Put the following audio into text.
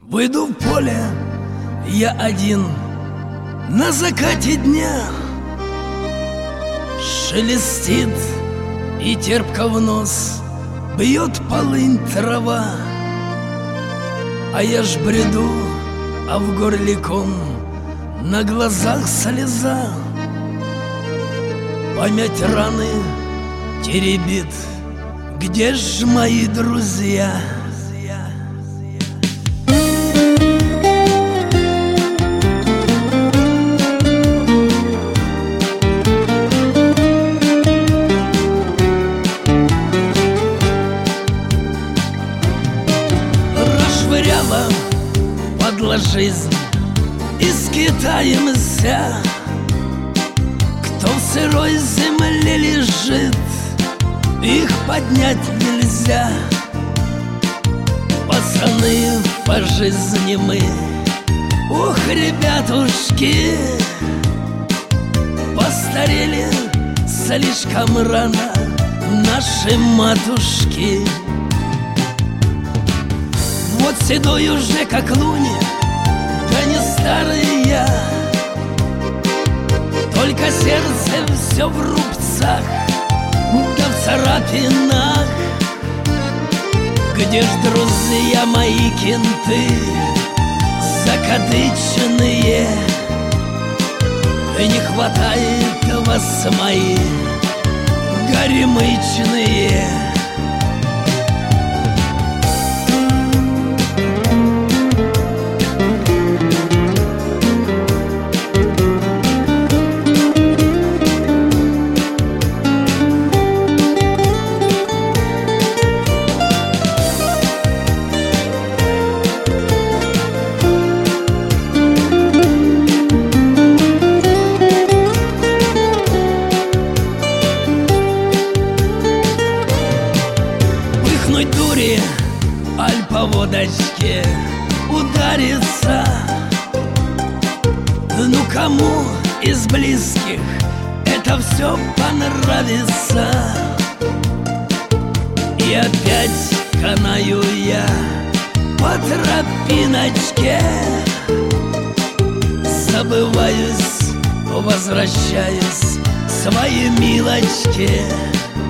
Выйду в поле я один на закате дня. Шелестит и терпко в нос бьет полынь трава. А я ж бреду, а в горле ком, на глазах слеза. Память раны теребит, где ж мои друзья? Расшвыряла падла жизнь и скитаемся. Кто в сырой земле лежит, их поднять нельзя. Пацаны по жизни мы, ох, ребятушки, постарели слишком рано наши матушки. Вот седой уже как лунь, да не старый я, только сердце все в рубцах, да в царапинах. Где ж, друзья мои, кенты закадычные? Не хватает вас, мои горемычные. Дури, аль по водочке удариться. Ну кому из близких это все понравится? И опять канаю я по тропиночке, забываюсь, возвращаюсь к своей милочке.